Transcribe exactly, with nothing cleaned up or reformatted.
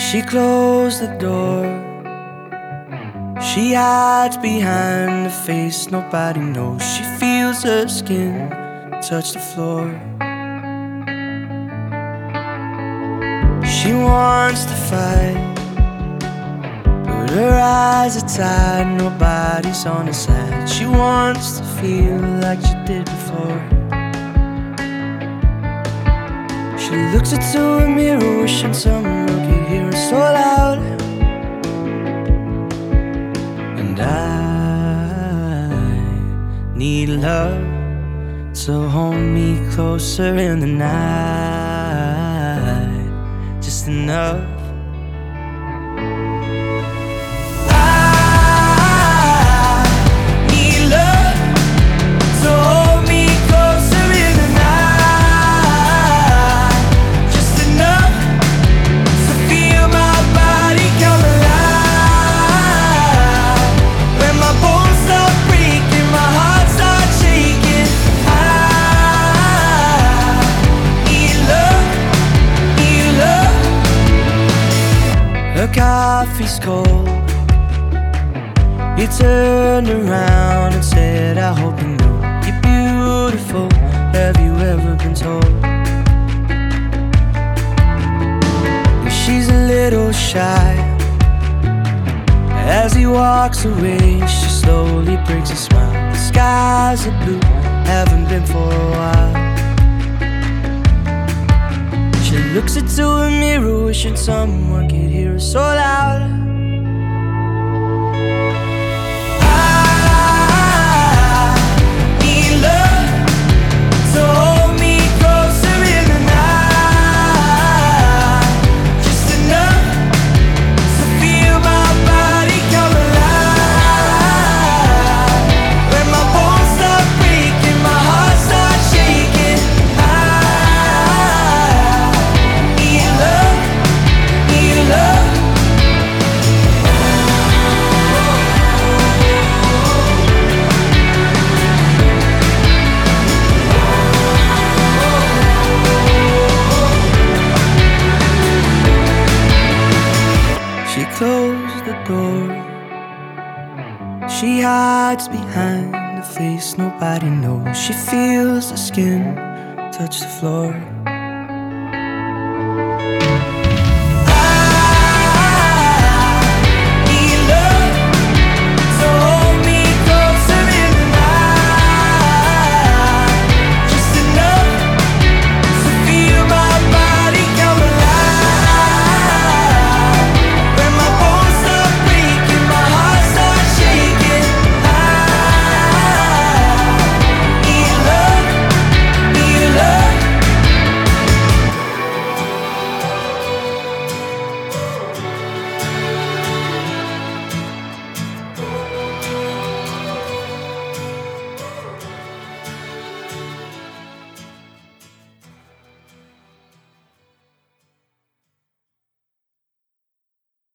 She closed the door. She hides behind the face nobody knows. She feels her skin touch the floor. She wants to fight, but her eyes are tied, nobody's on her side. She wants to feel like she did before. She looks into a mirror, wishing someone could hear her so loud. And I need love to hold me closer in the night, just enough. Her coffee's cold. He turned around and said, I hope you know you're beautiful. Have you ever been told? And she's a little shy. As he walks away, she slowly breaks a smile. The skies are blue, haven't been for a while. She looks into a mirror, wishing someone could hear her so loud. She closed the door. She hides behind the face nobody knows. She feels the skin touch the floor.